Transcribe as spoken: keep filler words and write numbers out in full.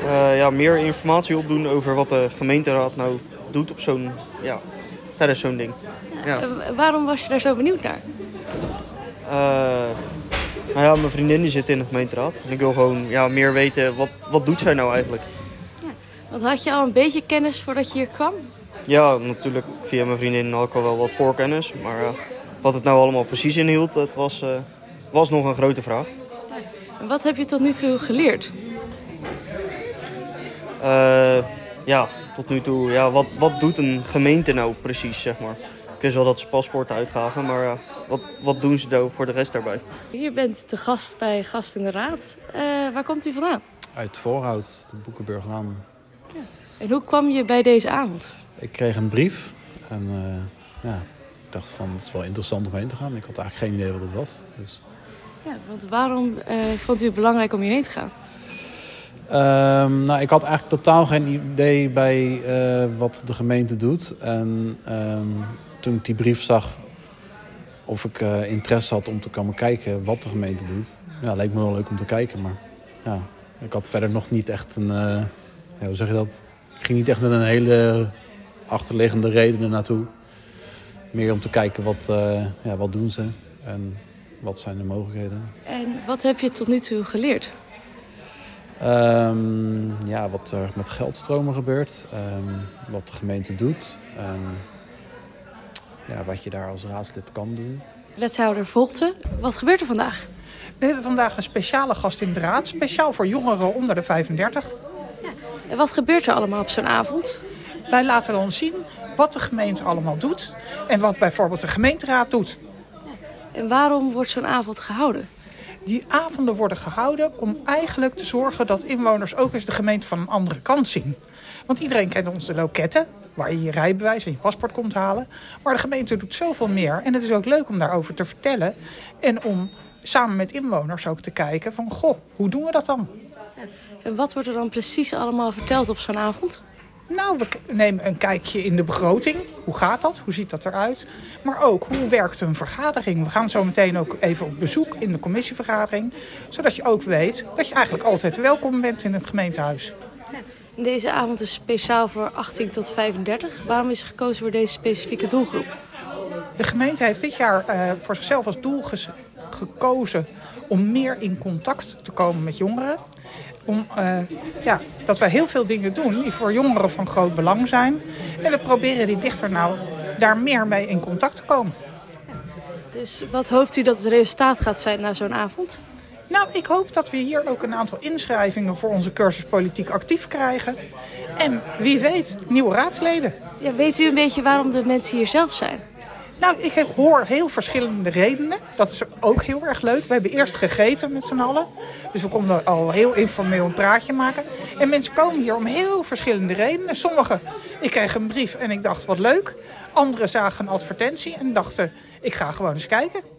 Uh, ja, meer informatie opdoen over wat de gemeenteraad nou doet op zo'n, ja, tijdens zo'n ding. Ja. Uh, waarom was je daar zo benieuwd naar? Uh, nou ja, mijn vriendin die zit in de gemeenteraad. En ik wil gewoon ja, meer weten, wat, wat doet zij nou eigenlijk? Ja. Want had je al een beetje kennis voordat je hier kwam? Ja, natuurlijk. Via mijn vriendin had ik al wel wat voorkennis. Maar uh, wat het nou allemaal precies inhield, dat was, uh, was nog een grote vraag. En wat heb je tot nu toe geleerd? Uh, ja, tot nu toe, ja, wat, wat doet een gemeente nou precies, zeg maar? Ik wist wel dat ze paspoorten uitgaven, maar uh, wat, wat doen ze nou voor de rest daarbij? Hier bent te gast bij Gast in de Raad. Uh, waar komt u vandaan? Uit Voorhout, de Boekenburglaan. Ja. En hoe kwam je bij deze avond? Ik kreeg een brief en uh, ja, ik dacht van het is wel interessant om heen te gaan. Ik had eigenlijk geen idee wat het was. Dus. Ja, want waarom uh, vond u het belangrijk om hierheen te gaan? Um, nou, ik had eigenlijk totaal geen idee bij uh, wat de gemeente doet. En um, toen ik die brief zag of ik uh, interesse had om te komen kijken wat de gemeente doet. Ja, leek me wel leuk om te kijken, maar ja, ik had verder nog niet echt een... Uh, ja, hoe zeg je dat? Ik ging niet echt met een hele achterliggende reden naartoe. Meer om te kijken wat, uh, ja, wat doen ze en wat zijn de mogelijkheden. En wat heb je tot nu toe geleerd? Um, ja, wat er met geldstromen gebeurt, um, wat de gemeente doet, um, ja, wat je daar als raadslid kan doen. Wethouder Volte, wat gebeurt er vandaag? We hebben vandaag een speciale gast in de raad, speciaal voor jongeren onder de vijfendertig. Ja. En wat gebeurt er allemaal op zo'n avond? Wij laten dan zien wat de gemeente allemaal doet en wat bijvoorbeeld de gemeenteraad doet. Ja. En waarom wordt zo'n avond gehouden? Die avonden worden gehouden om eigenlijk te zorgen dat inwoners ook eens de gemeente van een andere kant zien. Want iedereen kent onze loketten, waar je je rijbewijs en je paspoort komt halen. Maar de gemeente doet zoveel meer en het is ook leuk om daarover te vertellen. En om samen met inwoners ook te kijken van, goh, hoe doen we dat dan? En wat wordt er dan precies allemaal verteld op zo'n avond? Nou, we nemen een kijkje in de begroting. Hoe gaat dat? Hoe ziet dat eruit? Maar ook, hoe werkt een vergadering? We gaan zo meteen ook even op bezoek in de commissievergadering. Zodat je ook weet dat je eigenlijk altijd welkom bent in het gemeentehuis. Ja. Deze avond is speciaal voor achttien tot vijfendertig. Waarom is er gekozen voor deze specifieke doelgroep? De gemeente heeft dit jaar uh, voor zichzelf als doel ges- gekozen om meer in contact te komen met jongeren. Om, uh, ja, dat wij heel veel dingen doen die voor jongeren van groot belang zijn. En we proberen die dichter nou daar meer mee in contact te komen. Dus wat hoopt u dat het resultaat gaat zijn na zo'n avond? Nou, ik hoop dat we hier ook een aantal inschrijvingen voor onze cursus Politiek Actief krijgen. En wie weet, nieuwe raadsleden. Ja, weet u een beetje waarom de mensen hier zelf zijn? Nou, ik heb, hoor heel verschillende redenen. Dat is ook heel erg leuk. We hebben eerst gegeten met z'n allen. Dus we konden al heel informeel een praatje maken. En mensen komen hier om heel verschillende redenen. Sommigen, ik kreeg een brief en ik dacht wat leuk. Anderen zagen een advertentie en dachten, ik ga gewoon eens kijken.